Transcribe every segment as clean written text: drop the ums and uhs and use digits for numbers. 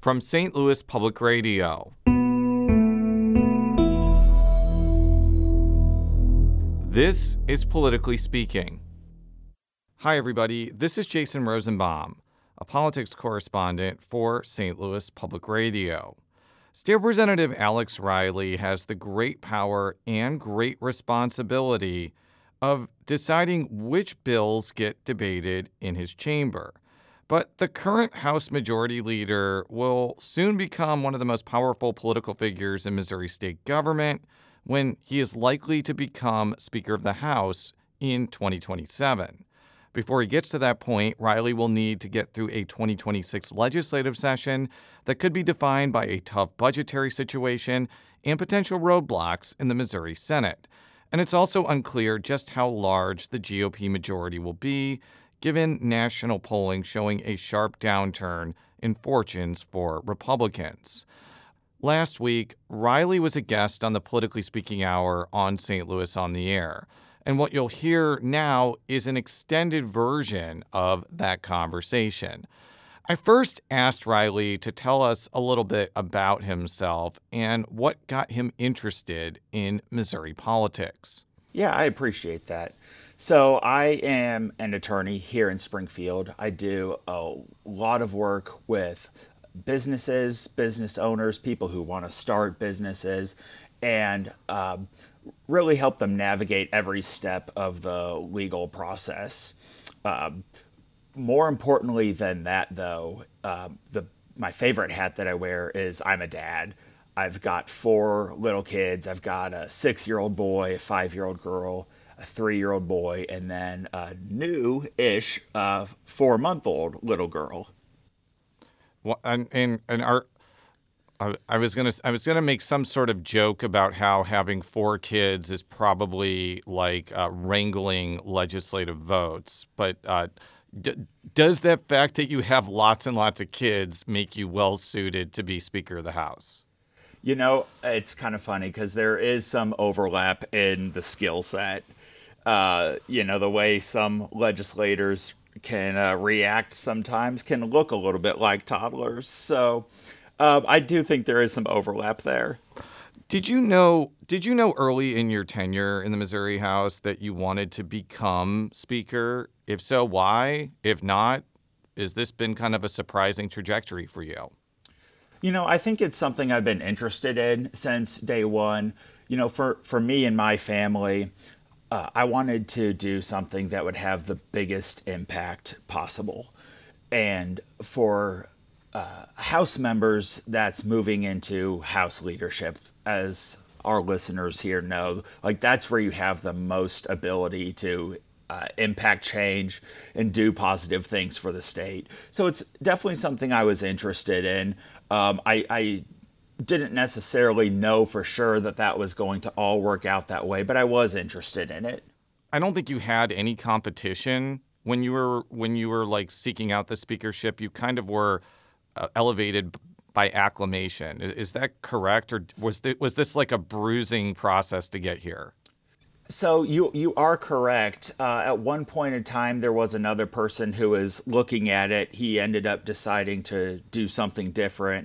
from St. Louis Public Radio. This is Politically Speaking. Hi, everybody. This is Jason Rosenbaum, a politics correspondent for St. Louis Public Radio. State Representative Alex Riley has the great power and great responsibility of deciding which bills get debated in his chamber. But the current House Majority Leader will soon become one of the most powerful political figures in Missouri state government when he is likely to become Speaker of the House in 2027. Before he gets to that point, Riley will need to get through a 2026 legislative session that could be defined by a tough budgetary situation and potential roadblocks in the Missouri Senate. And it's also unclear just how large the GOP majority will be, given national polling showing a sharp downturn in fortunes for Republicans. Last week, Riley was a guest on the Politically Speaking Hour on St. Louis on the Air. And what you'll hear now is an extended version of that conversation. I first asked Riley to tell us a little bit about himself and what got him interested in Missouri politics. Yeah, I appreciate that. So I am an attorney here in Springfield. I do a lot of work with businesses, business owners, people who want to start businesses, and really help them navigate every step of the legal process. More importantly than that, though, my favorite hat that I wear is I'm a dad. I've got 4 little kids. I've got a 6-year-old boy, a 5-year-old girl, a 3-year-old boy, and then a new-ish 4-month-old little girl. Well, I was gonna make some sort of joke about how having 4 kids is probably like wrangling legislative votes, but does that fact that you have lots and lots of kids make you well suited to be Speaker of the House? You know, it's kind of funny because there is some overlap in the skill set. The way some legislators can react sometimes can look a little bit like toddlers. So I do think there is some overlap there. Did you know early in your tenure in the Missouri House that you wanted to become Speaker? If so, why? If not, has this been kind of a surprising trajectory for you? You know, I think it's something I've been interested in since day one. You know, for me and my family, I wanted to do something that would have the biggest impact possible. And for House members that's moving into House leadership, as our listeners here know, like that's where you have the most ability to impact change and do positive things for the state. So it's definitely something I was interested in. I didn't necessarily know for sure that was going to all work out that way, but I was interested in it. I don't think you had any competition when you were like seeking out the speakership. You kind of were elevated by acclamation. Is that correct, or was this like a bruising process to get here? So you are correct. At one point in time, there was another person who was looking at it. He ended up deciding to do something different.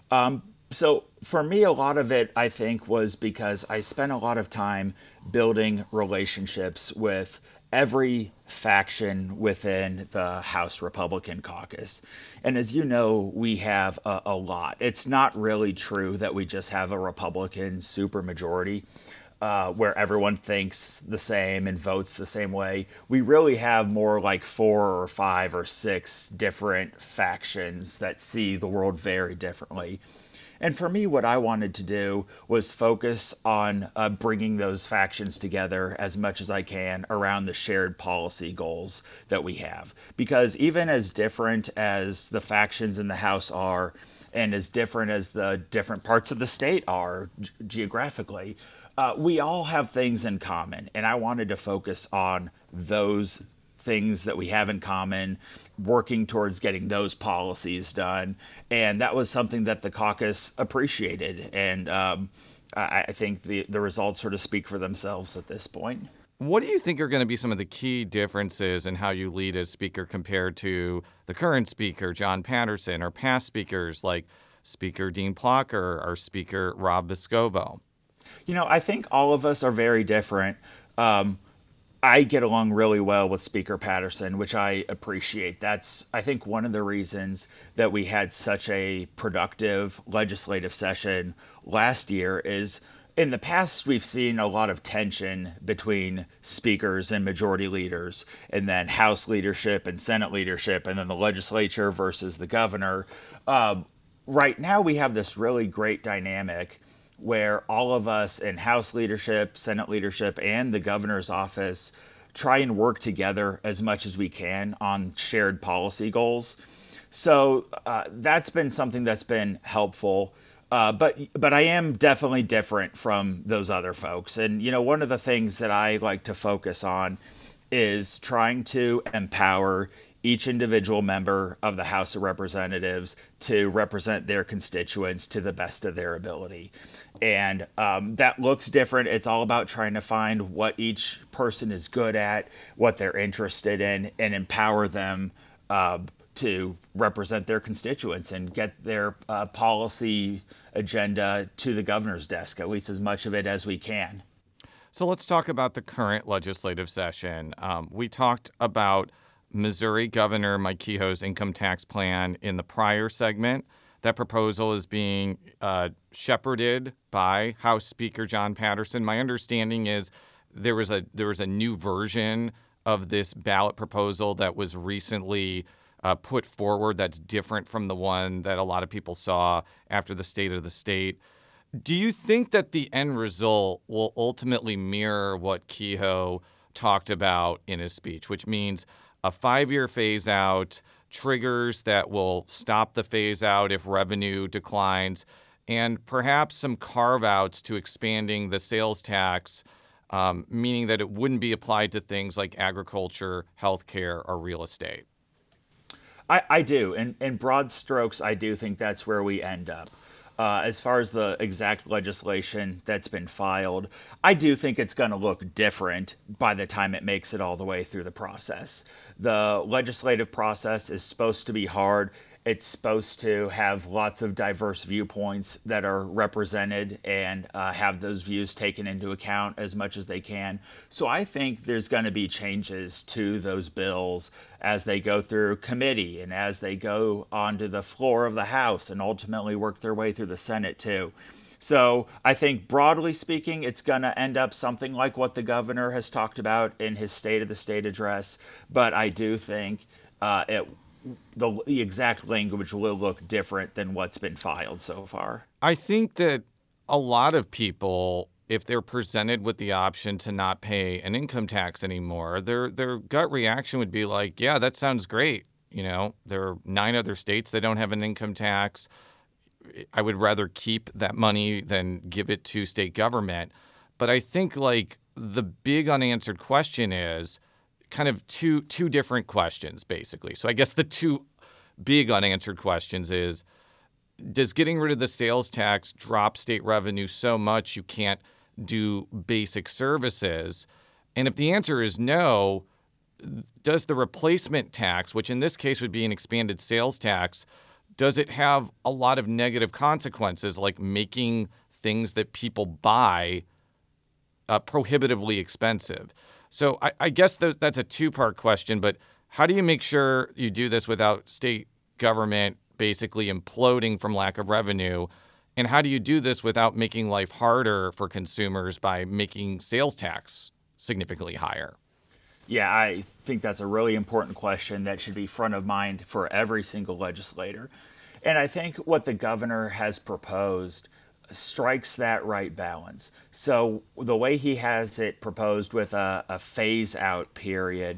So for me, a lot of it, I think, was because I spent a lot of time building relationships with every faction within the House Republican caucus. And as you know, we have a lot. It's not really true that we just have a Republican supermajority. Where everyone thinks the same and votes the same way. We really have more like 4 or 5 or 6 different factions that see the world very differently. And for me, what I wanted to do was focus on bringing those factions together as much as I can around the shared policy goals that we have. Because even as different as the factions in the House are, and as different as the different parts of the state are geographically, we all have things in common. And I wanted to focus on those things that we have in common, working towards getting those policies done. And that was something that the caucus appreciated. And I think the results sort of speak for themselves at this point. What do you think are going to be some of the key differences in how you lead as speaker compared to the current speaker, John Patterson, or past speakers like Speaker Dean Plocher or Speaker Rob Vescovo? I think all of us are very different. I get along really well with Speaker Patterson, which I appreciate. That's, I think, one of the reasons that we had such a productive legislative session last year is in the past, we've seen a lot of tension between speakers and majority leaders, and then House leadership and Senate leadership, and then the legislature versus the governor. Right now, we have this really great dynamic where all of us in House leadership, Senate leadership, and the governor's office try and work together as much as we can on shared policy goals. So that's been something that's been helpful. But I am definitely different from those other folks. And, one of the things that I like to focus on is trying to empower each individual member of the House of Representatives to represent their constituents to the best of their ability. And that looks different. It's all about trying to find what each person is good at, what they're interested in, and empower them to represent their constituents and get their policy agenda to the governor's desk, at least as much of it as we can. So let's talk about the current legislative session. We talked about Missouri Governor Mike Kehoe's income tax plan in the prior segment. That proposal is being shepherded by House Speaker John Patterson. My understanding is there was a new version of this ballot proposal that was recently put forward that's different from the one that a lot of people saw after the State of the State. Do you think that the end result will ultimately mirror what Kehoe talked about in his speech, which means a 5-year phase out, triggers that will stop the phase out if revenue declines, and perhaps some carve outs to expanding the sales tax, meaning that it wouldn't be applied to things like agriculture, healthcare, or real estate? I do. In broad strokes, I do think that's where we end up. As far as the exact legislation that's been filed, I do think it's going to look different by the time it makes it all the way through the process. The legislative process is supposed to be hard. It's supposed to have lots of diverse viewpoints that are represented and have those views taken into account as much as they can. So I think there's going to be changes to those bills as they go through committee and as they go onto the floor of the House and ultimately work their way through the Senate too. So I think broadly speaking, it's going to end up something like what the governor has talked about in his State of the State address. But I do think the exact language will look different than what's been filed so far. I think that a lot of people, if they're presented with the option to not pay an income tax anymore, their gut reaction would be like, yeah, that sounds great. There are 9 other states that don't have an income tax. I would rather keep that money than give it to state government. But I think like the big unanswered question is kind of two different questions, basically. So I guess the two big unanswered questions is, does getting rid of the sales tax drop state revenue so much you can't do basic services? And if the answer is no, does the replacement tax, which in this case would be an expanded sales tax, does it have a lot of negative consequences, like making things that people buy prohibitively expensive? So I guess that's a two-part question, but how do you make sure you do this without state government basically imploding from lack of revenue? And how do you do this without making life harder for consumers by making sales tax significantly higher? Yeah, I think that's a really important question that should be front of mind for every single legislator. And I think what the governor has proposed strikes that right balance. So the way he has it proposed with a phase out period,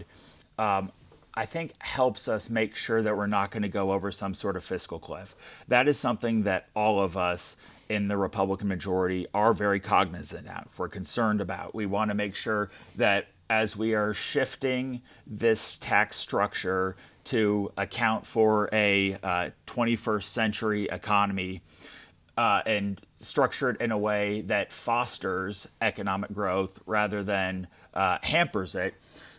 I think helps us make sure that we're not going to go over some sort of fiscal cliff. That is something that all of us in the Republican majority are very cognizant of, we're concerned about. We want to make sure that as we are shifting this tax structure to account for a 21st century economy, and structured in a way that fosters economic growth rather than hampers it,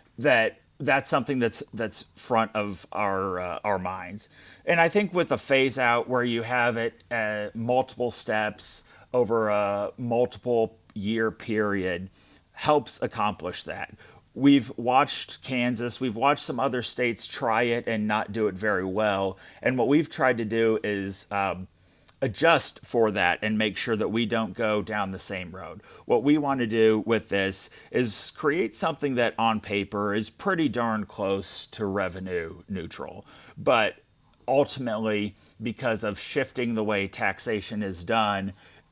that's something that's front of our minds. And I think with a phase out where you have it multiple steps over a multiple year period helps accomplish that. We've watched Kansas, we've watched some other states try it and not do it very well. And what we've tried to do is adjust for that and make sure that we don't go down the same road. What we want to do with this is create something that on paper is pretty darn close to revenue neutral. But ultimately, because of shifting the way taxation is done,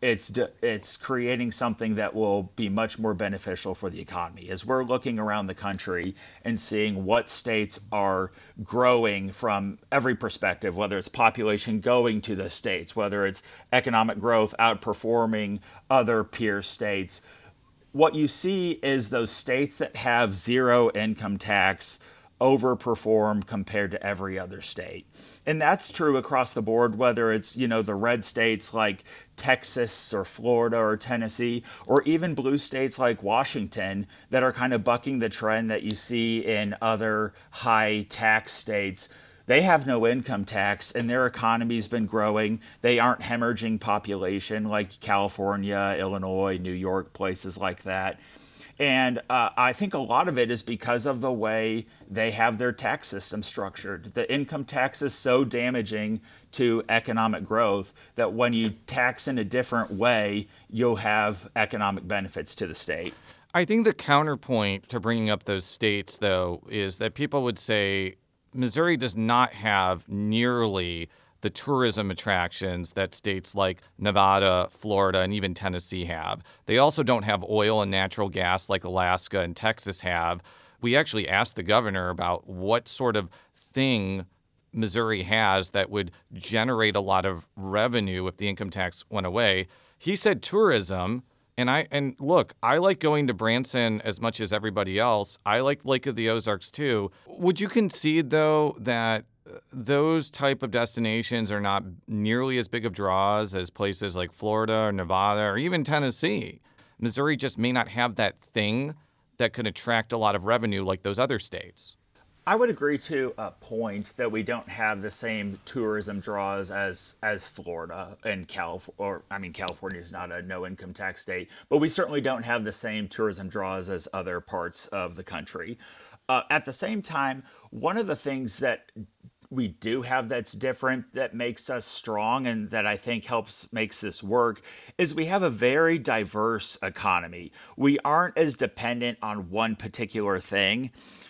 it's creating something that will be much more beneficial for the economy. As we're looking around the country and seeing what states are growing from every perspective, whether it's population going to the states, whether it's economic growth outperforming other peer states, what you see is those states that have zero income tax overperform compared to every other state. And that's true across the board, whether it's, the red states like Texas or Florida or Tennessee, or even blue states like Washington that are kind of bucking the trend that you see in other high tax states. They have no income tax and their economy's been growing. They aren't hemorrhaging population like California, Illinois, New York, places like that. And I think a lot of it is because of the way they have their tax system structured. The income tax is so damaging to economic growth that when you tax in a different way, you'll have economic benefits to the state. I think the counterpoint to bringing up those states, though, is that people would say Missouri does not have nearly the tourism attractions that states like Nevada, Florida, and even Tennessee have. They also don't have oil and natural gas like Alaska and Texas have. We actually asked the governor about what sort of thing Missouri has that would generate a lot of revenue if the income tax went away. He said tourism. And look, I like going to Branson as much as everybody else. I like Lake of the Ozarks too. Would you concede, though, that those type of destinations are not nearly as big of draws as places like Florida or Nevada or even Tennessee? Missouri just may not have that thing that could attract a lot of revenue like those other states. I would agree to a point that we don't have the same tourism draws as Florida and California. California is not a no income tax state, but we certainly don't have the same tourism draws as other parts of the country. At the same time, one of the things that we do have that's different, that makes us strong, and that I think makes this work, is we have a very diverse economy. We aren't as dependent on one particular thing.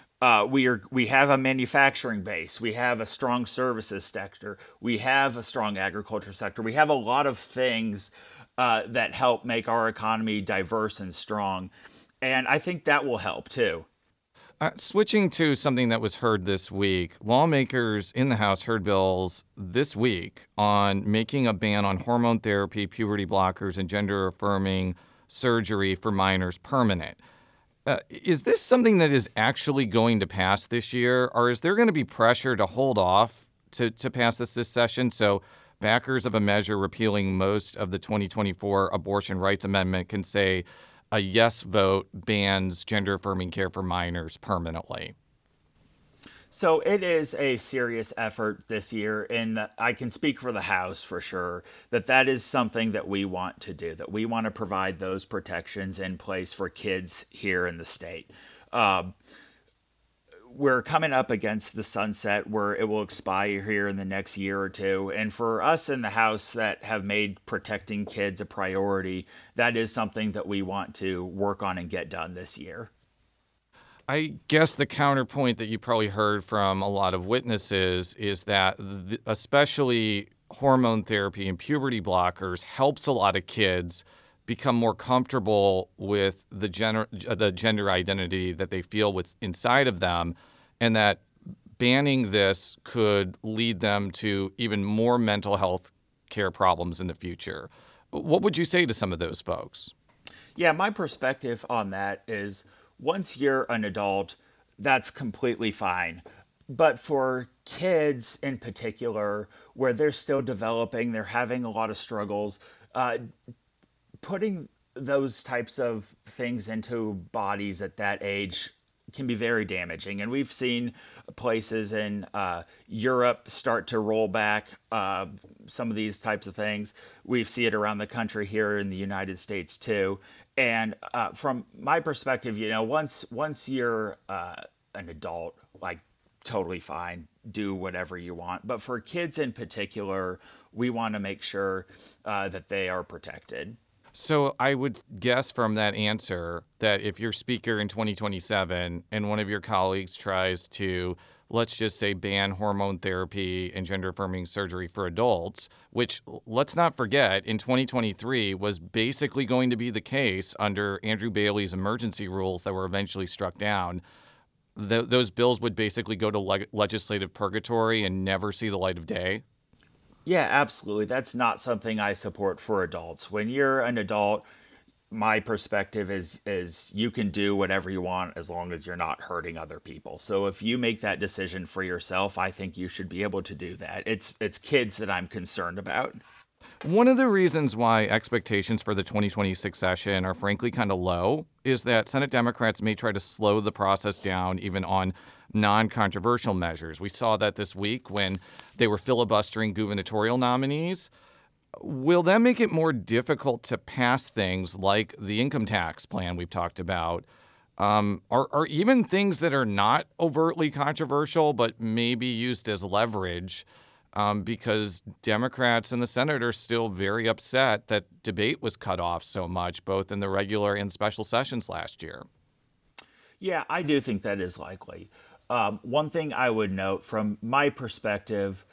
We have a manufacturing base. We have a strong services sector. We have a strong agriculture sector. We have a lot of things that help make our economy diverse and strong. And I think that will help too. Switching to something that was heard this week, lawmakers in the House heard bills this week on making a ban on hormone therapy, puberty blockers, and gender-affirming surgery for minors permanent. Is this something that is actually going to pass this year, or is there going to be pressure to hold off to pass this session? So backers of a measure repealing most of the 2024 abortion rights amendment can say a yes vote bans gender-affirming care for minors permanently. So it is a serious effort this year, and I can speak for the House for sure that is something that we want to do, that we want to provide those protections in place for kids here in the state. We're coming up against the sunset where it will expire here in the next year or two. And for us in the House that have made protecting kids a priority, that is something that we want to work on and get done this year. I guess the counterpoint that you probably heard from a lot of witnesses is that especially hormone therapy and puberty blockers helps a lot of kids become more comfortable with the gender identity that they feel with inside of them, and that banning this could lead them to even more mental health care problems in the future. What would you say to some of those folks? Yeah, my perspective on that is once you're an adult, that's completely fine. But for kids in particular, where they're still developing, they're having a lot of struggles, uh, putting those types of things into bodies at that age can be very damaging. And we've seen places in Europe start to roll back some of these types of things. We see it around the country here in the United States too. And from my perspective, once you're an adult, like totally fine, do whatever you want. But for kids in particular, we want to make sure that they are protected. So I would guess from that answer that if you're speaker in 2027 and one of your colleagues tries to, let's just say, ban hormone therapy and gender affirming surgery for adults, which let's not forget in 2023 was basically going to be the case under Andrew Bailey's emergency rules that were eventually struck down, those bills would basically go to legislative purgatory and never see the light of day. Yeah, absolutely. That's not something I support for adults. When you're an adult, my perspective is you can do whatever you want as long as you're not hurting other people. So if you make that decision for yourself, I think you should be able to do that. It's kids that I'm concerned about. One of the reasons why expectations for the 2026 session are frankly kind of low is that Senate Democrats may try to slow the process down even on non-controversial measures. We saw that this week when they were filibustering gubernatorial nominees. Will that make it more difficult to pass things like the income tax plan we've talked about, or even things that are not overtly controversial but may be used as leverage? Because Democrats in the Senate are still very upset that debate was cut off so much, both in the regular and special sessions last year. Yeah, I do think that is likely. One thing I would note from my perspective,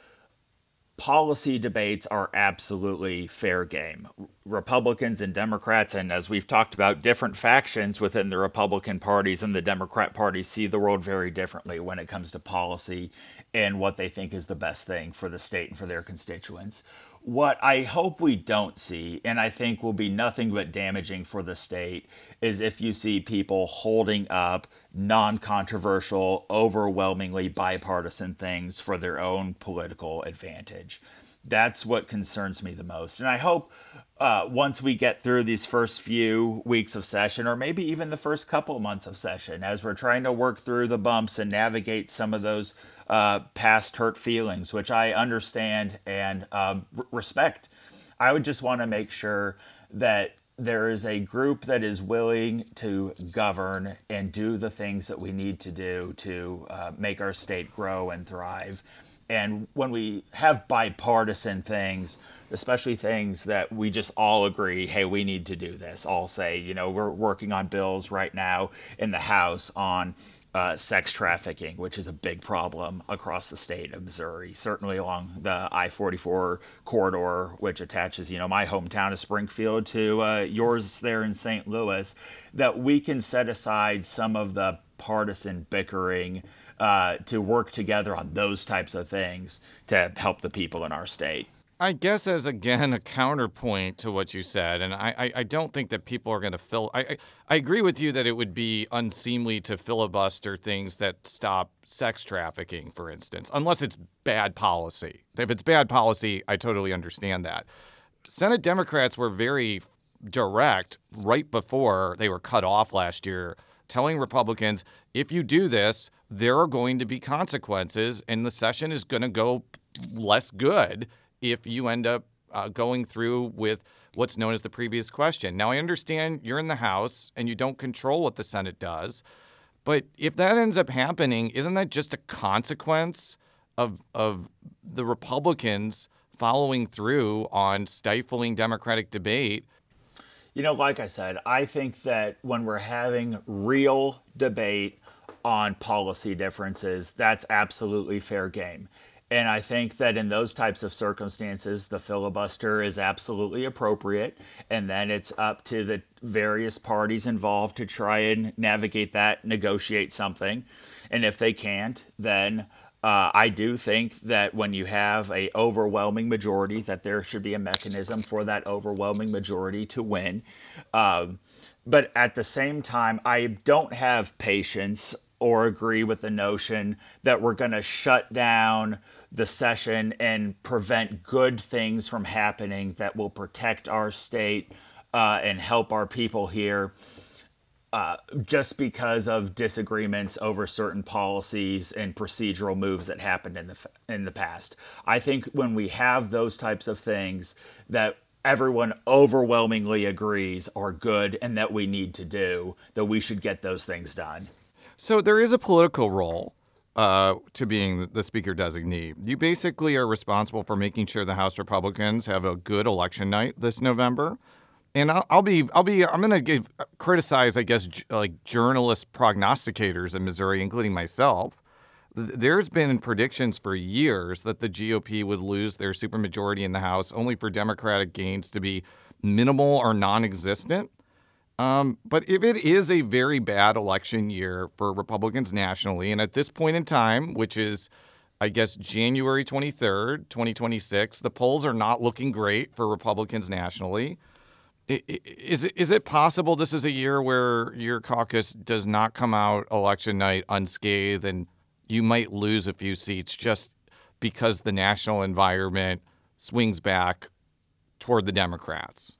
policy debates are absolutely fair game. Republicans and Democrats, and as we've talked about, different factions within the Republican parties and the Democrat Party see the world very differently when it comes to policy and what they think is the best thing for the state and for their constituents. What I hope we don't see, and I think will be nothing but damaging for the state, is if you see people holding up non controversial, overwhelmingly bipartisan things for their own political advantage. That's what concerns me the most. And I hope once we get through these first few weeks of session, or maybe even the first couple months of session, as we're trying to work through the bumps and navigate some of those past hurt feelings, which I understand and respect, I would just want to make sure that there is a group that is willing to govern and do the things that we need to do to make our state grow and thrive. And when we have bipartisan things, especially things that we just all agree, hey, we need to do this. I'll say, we're working on bills right now in the House on sex trafficking, which is a big problem across the state of Missouri, certainly along the I-44 corridor, which attaches, my hometown of Springfield to yours there in St. Louis, that we can set aside some of the partisan bickering to work together on those types of things to help the people in our state. I guess as, again, a counterpoint to what you said, and I don't think that people are going to I agree with you that it would be unseemly to filibuster things that stop sex trafficking, for instance, unless it's bad policy. If it's bad policy, I totally understand that. Senate Democrats were very direct right before they were cut off last year, telling Republicans, if you do this, there are going to be consequences, and the session is going to go less good if you end up going through with what's known as the previous question. Now, I understand you're in the House and you don't control what the Senate does, but if that ends up happening, isn't that just a consequence of the Republicans following through on stifling Democratic debate? Like I said, I think that when we're having real debate on policy differences, that's absolutely fair game. And I think that in those types of circumstances, the filibuster is absolutely appropriate. And then it's up to the various parties involved to try and navigate that, negotiate something. And if they can't, then I do think that when you have a overwhelming majority, that there should be a mechanism for that overwhelming majority to win. But at the same time, I don't have patience or agree with the notion that we're going to shut down the session and prevent good things from happening that will protect our state and help our people here just because of disagreements over certain policies and procedural moves that happened in the past. I think when we have those types of things that everyone overwhelmingly agrees are good and that we need to do, that we should get those things done. So there is a political role to being the speaker designee. You basically are responsible for making sure the House Republicans have a good election night this November. And I'm going to criticize, I guess, like journalist prognosticators in Missouri, including myself. There's been predictions for years that the GOP would lose their supermajority in the House, only for Democratic gains to be minimal or non-existent. But if it is a very bad election year for Republicans nationally, and at this point in time, which is, I guess, January 23rd, 2026, the polls are not looking great for Republicans nationally. Is it possible this is a year where your caucus does not come out election night unscathed and you might lose a few seats just because the national environment swings back toward the Democrats?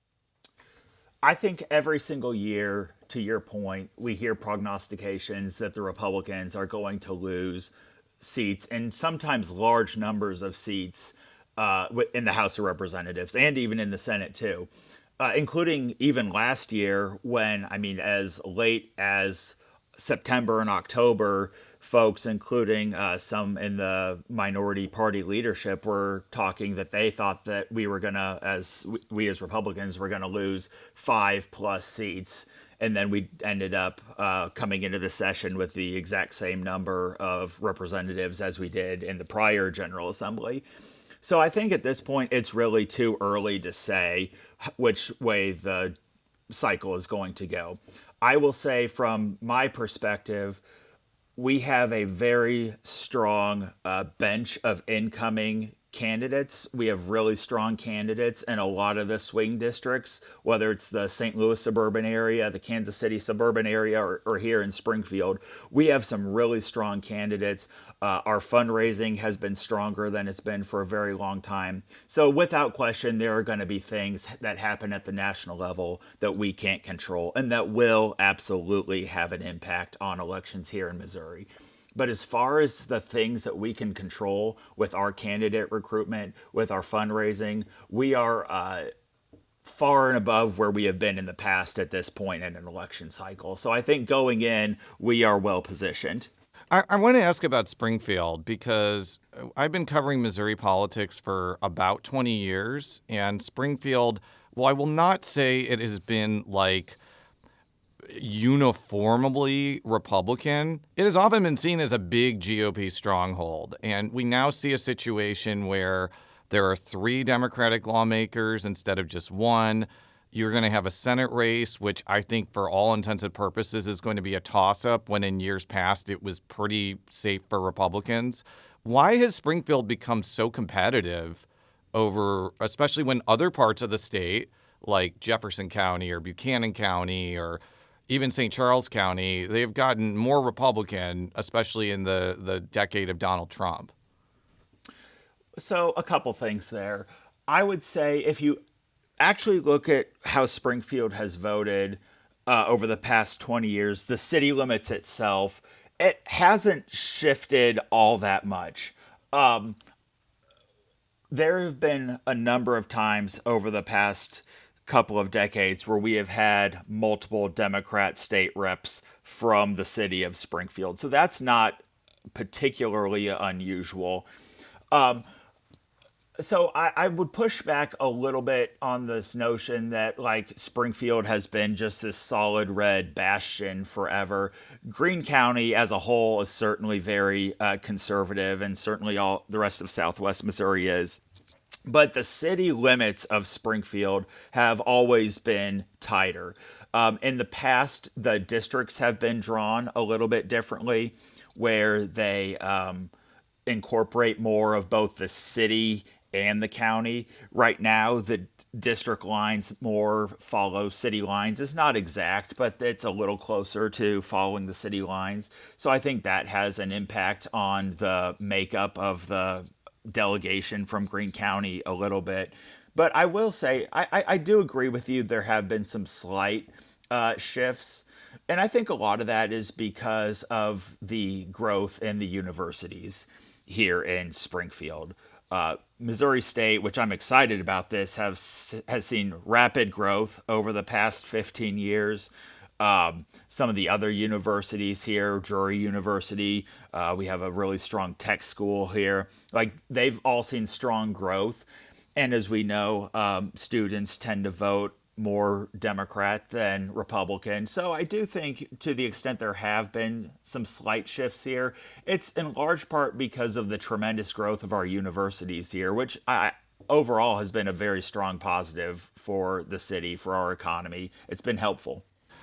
I think every single year, to your point, we hear prognostications that the Republicans are going to lose seats and sometimes large numbers of seats in the House of Representatives and even in the Senate, too. Including even last year when, as late as September and October, folks, including some in the minority party leadership, were talking that they thought that we were going to, as Republicans, were going to lose 5+ seats. And then we ended up coming into the session with the exact same number of representatives as we did in the prior General Assembly. So I think at this point, it's really too early to say which way the cycle is going to go. I will say from my perspective, we have a very strong bench of incoming candidates. We have really strong candidates in a lot of the swing districts, whether it's the St. Louis suburban area, the Kansas City suburban area, or here in Springfield. We have some really strong candidates. Our fundraising has been stronger than it's been for a very long time. So without question, there are going to be things that happen at the national level that we can't control and that will absolutely have an impact on elections here in Missouri. But as far as the things that we can control with our candidate recruitment, with our fundraising, we are far and above where we have been in the past at this point in an election cycle. So I think going in, we are well positioned. I want to ask about Springfield because I've been covering Missouri politics for about 20 years. And Springfield, well, I will not say it has been like uniformly Republican. It has often been seen as a big GOP stronghold. And we now see a situation where there are 3 Democratic lawmakers instead of just 1. You're going to have a Senate race, which I think for all intents and purposes is going to be a toss-up when in years past it was pretty safe for Republicans. Why has Springfield become so competitive over, especially when other parts of the state, like Jefferson County or Buchanan County or even St. Charles County, they've gotten more Republican, especially in the decade of Donald Trump? So a couple things there. I would say if you actually look at how Springfield has voted over the past 20 years, the city limits itself, it hasn't shifted all that much. There have been a number of times over the past couple of decades where we have had multiple Democrat state reps from the city of Springfield. So that's not particularly unusual. So I would push back a little bit on this notion that like Springfield has been just this solid red bastion forever. Greene County as a whole is certainly very conservative, and certainly all the rest of Southwest Missouri is. But the city limits of Springfield have always been tighter. In the past, the districts have been drawn a little bit differently, where they incorporate more of both the city and the county. Right now, the district lines more follow city lines. It's not exact, but it's a little closer to following the city lines. So I think that has an impact on the makeup of the delegation from Greene County a little bit. But I will say, I do agree with you. There have been some slight shifts. And I think a lot of that is because of the growth in the universities here in Springfield. Missouri State, which I'm excited about this, has seen rapid growth over the past 15 years. Some of the other universities here, Drury University, we have a really strong tech school here. Like, they've all seen strong growth. And as we know, students tend to vote more Democrat than Republican. So I do think, to the extent there have been some slight shifts here, it's in large part because of the tremendous growth of our universities here, which overall has been a very strong positive for the city, for our economy. It's been helpful.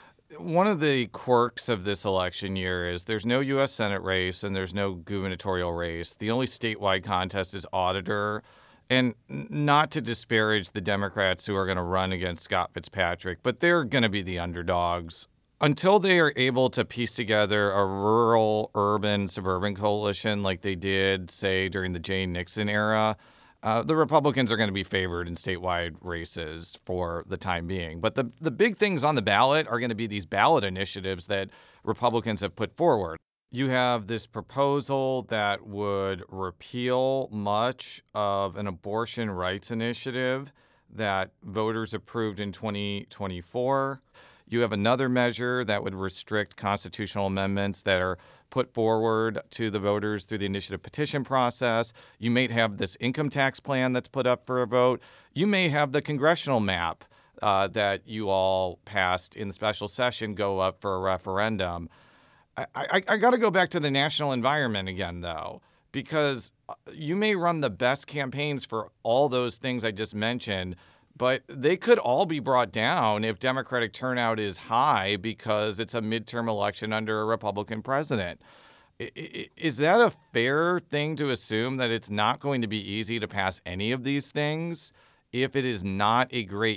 One of the quirks of this election year is there's no U.S. Senate race and there's no gubernatorial race. The only statewide contest is auditor. And not to disparage the Democrats who are going to run against Scott Fitzpatrick, but they're going to be the underdogs. Until they are able to piece together a rural, urban, suburban coalition like they did, say, during the Jay Nixon era, the Republicans are going to be favored in statewide races for the time being. But the big things on the ballot are going to be these ballot initiatives that Republicans have put forward. You have this proposal that would repeal much of an abortion rights initiative that voters approved in 2024. You have another measure that would restrict constitutional amendments that are put forward to the voters through the initiative petition process. You may have this income tax plan that's put up for a vote. You may have the congressional map that you all passed in the special session go up for a referendum. I got to go back to the national environment again, though, because you may run the best campaigns for all those things I just mentioned, but they could all be brought down if Democratic turnout is high because it's a midterm election under a Republican president. Is that a fair thing to assume, that it's not going to be easy to pass any of these things if it is not a great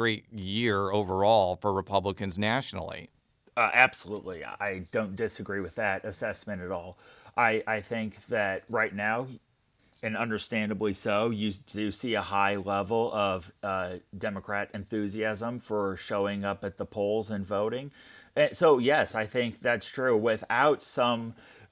year overall for Republicans nationally? Absolutely. I don't disagree with that assessment at all. I think that right now, and understandably so, you do see a high level of Democrat enthusiasm for showing up at the polls and voting. And so, yes, I think that's true. Without some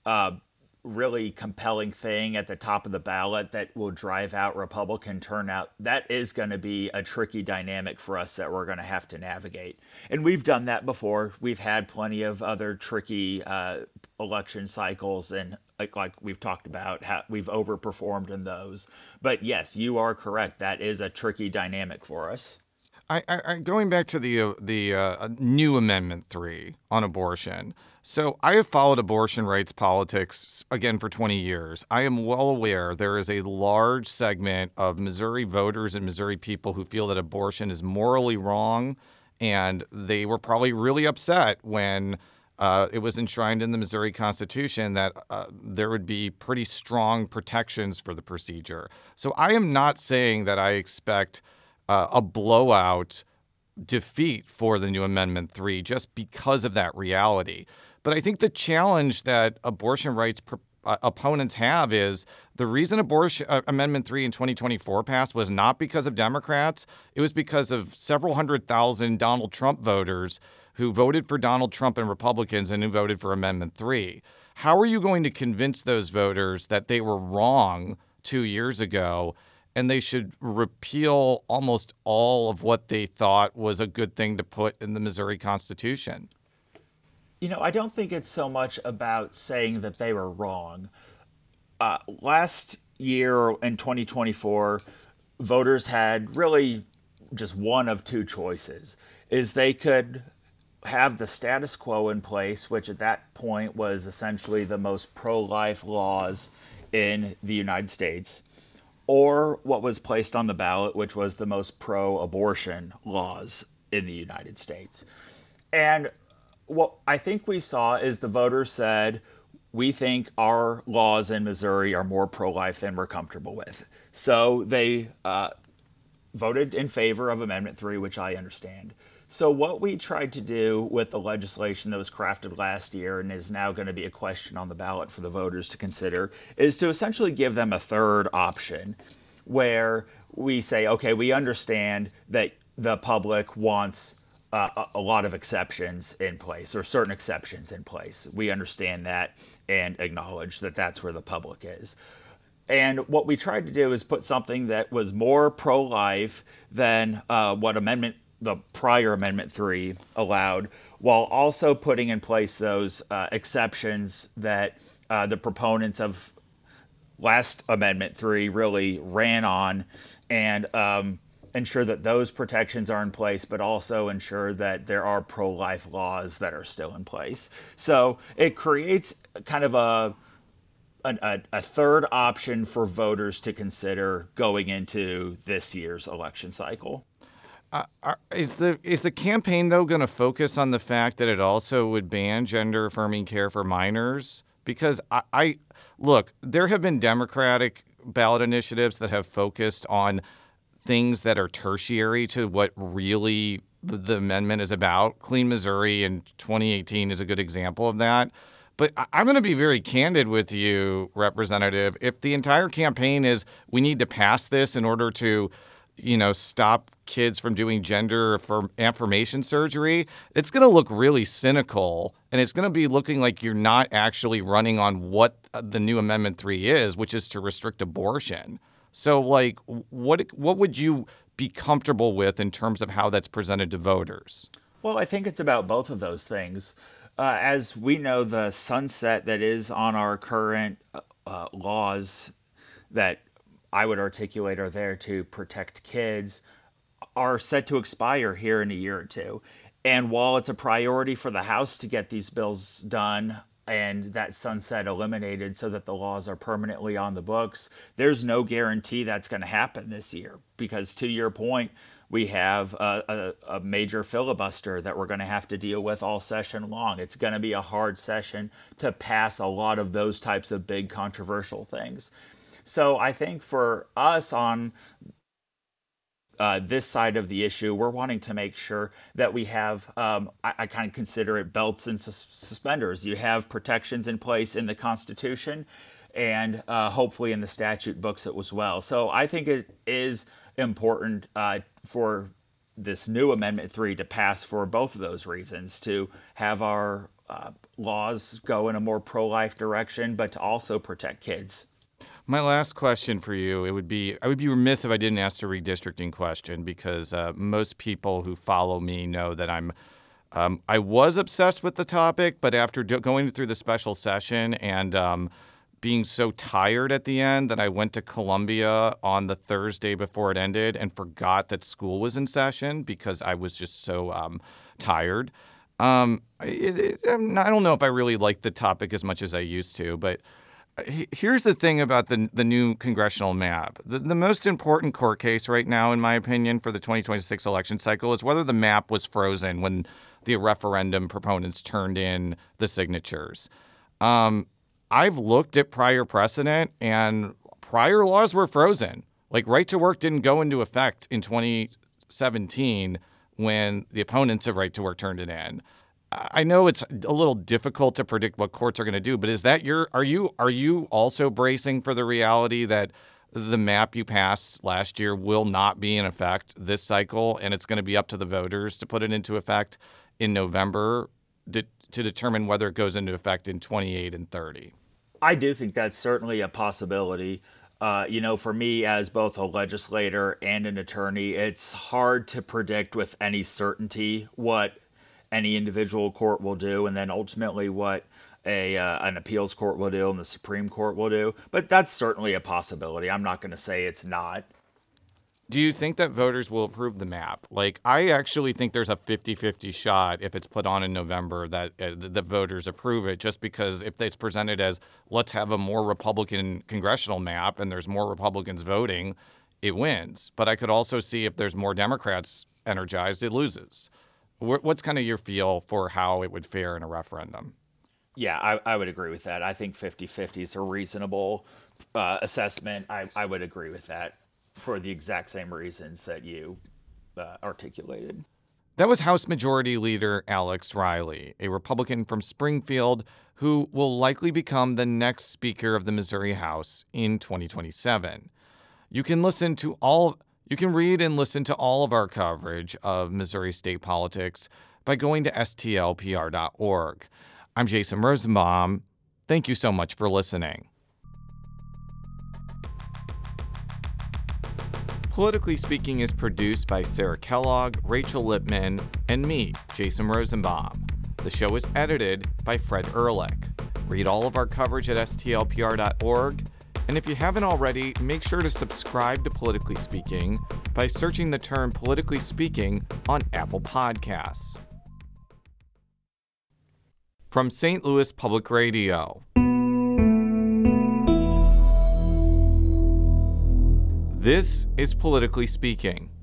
really compelling thing at the top of the ballot that will drive out Republican turnout, that is going to be a tricky dynamic for us that we're going to have to navigate. And we've done that before. We've had plenty of other tricky election cycles, and like we've talked about, how we've overperformed in those. But yes, you are correct. That is a tricky dynamic for us. Going back to the new Amendment 3 on abortion. So I have followed abortion rights politics, again, for 20 years. I am well aware there is a large segment of Missouri voters and Missouri people who feel that abortion is morally wrong, and they were probably really upset when it was enshrined in the Missouri Constitution that there would be pretty strong protections for the procedure. So I am not saying that I expect a blowout defeat for the new Amendment 3 just because of that reality. But I think the challenge that abortion rights opponents have is the reason Amendment 3 in 2024 passed was not because of Democrats. It was because of several 100,000 Donald Trump voters who voted for Donald Trump and Republicans and who voted for Amendment 3. How are you going to convince those voters that they were wrong 2 years ago and they should repeal almost all of what they thought was a good thing to put in the Missouri Constitution? You know, I don't think it's so much about saying that they were wrong. Last year in 2024, voters had really just one of two choices. Is they could have the status quo in place, which at that point was essentially the most pro-life laws in the United States, or what was placed on the ballot, which was the most pro-abortion laws in the United States. And what I think we saw is the voters said, we think our laws in Missouri are more pro-life than we're comfortable with. So they voted in favor of Amendment 3, which I understand. So what we tried to do with the legislation that was crafted last year and is now going to be a question on the ballot for the voters to consider is to essentially give them a third option where we say, okay, we understand that the public wants a lot of exceptions in place or certain exceptions in place. We understand that and acknowledge that that's where the public is. And what we tried to do is put something that was more pro-life than what the prior Amendment 3 allowed, while also putting in place those exceptions that the proponents of last Amendment 3 really ran on, and ensure that those protections are in place, but also ensure that there are pro-life laws that are still in place. So it creates kind of a third option for voters to consider going into this year's election cycle. Is the campaign, though, going to focus on the fact that it also would ban gender-affirming care for minors? Because I look, there have been Democratic ballot initiatives that have focused on things that are tertiary to what really the amendment is about. Clean Missouri in 2018 is a good example of that. But I'm going to be very candid with you, Representative. If the entire campaign is we need to pass this in order to, stop kids from doing gender affirmation surgery, it's going to look really cynical, and it's going to be looking like you're not actually running on what the new Amendment 3 is, which is to restrict abortion. So, what would you be comfortable with in terms of how that's presented to voters? Well, I think it's about both of those things. As we know, the sunset that is on our current laws that I would articulate are there to protect kids are set to expire here in a year or two. And while it's a priority for the House to get these bills done and that sunset eliminated so that the laws are permanently on the books, there's no guarantee that's going to happen this year. Because to your point, we have a major filibuster that we're going to have to deal with all session long. It's going to be a hard session to pass a lot of those types of big controversial things. So I think for us on this side of the issue, we're wanting to make sure that we have, I kind of consider it belts and suspenders. You have protections in place in the Constitution and hopefully in the statute books as well. So I think it is important for this new Amendment 3 to pass for both of those reasons, to have our laws go in a more pro-life direction, but to also protect kids. My last question for you, I would be remiss if I didn't ask a redistricting question, because most people who follow me know that I was obsessed with the topic, but after going through the special session and being so tired at the end that I went to Columbia on the Thursday before it ended and forgot that school was in session because I was just so tired. I don't know if I really like the topic as much as I used to, but here's the thing about the new congressional map. The most important court case right now, in my opinion, for the 2026 election cycle is whether the map was frozen when the referendum proponents turned in the signatures. I've looked at prior precedent, and prior laws were frozen. Like, right to work didn't go into effect in 2017 when the opponents of right to work turned it in. I know it's a little difficult to predict what courts are going to do, but is that are you also bracing for the reality that the map you passed last year will not be in effect this cycle, and it's going to be up to the voters to put it into effect in November to determine whether it goes into effect in 28 and 30? I do think that's certainly a possibility. For me, as both a legislator and an attorney, it's hard to predict with any certainty what any individual court will do, and then ultimately what an appeals court will do and the Supreme Court will do. But that's certainly a possibility. I'm not going to say it's not. Do you think that voters will approve the map? Like, I actually think there's a 50-50 shot if it's put on in November that the voters approve it, just because if it's presented as let's have a more Republican congressional map and there's more Republicans voting, it wins. But I could also see if there's more Democrats energized, it loses. What's kind of your feel for how it would fare in a referendum? Yeah, I would agree with that. I think 50-50 is a reasonable assessment. I would agree with that for the exact same reasons that you articulated. That was House Majority Leader Alex Riley, a Republican from Springfield who will likely become the next Speaker of the Missouri House in 2027. You can read and listen to all of our coverage of Missouri state politics by going to stlpr.org. I'm Jason Rosenbaum. Thank you so much for listening. Politically Speaking is produced by Sarah Kellogg, Rachel Lippman, and me, Jason Rosenbaum. The show is edited by Fred Ehrlich. Read all of our coverage at stlpr.org. And if you haven't already, make sure to subscribe to Politically Speaking by searching the term Politically Speaking on Apple Podcasts. From St. Louis Public Radio. This is Politically Speaking.